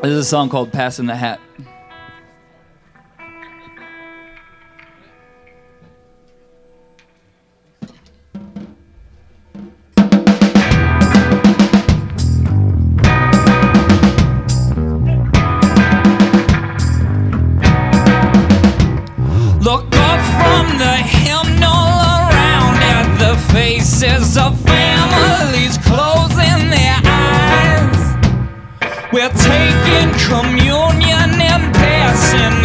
This is a song called Passing the Hat. Look up from the hymnal around at the faces of families closing their eyes. We're taking communion and passing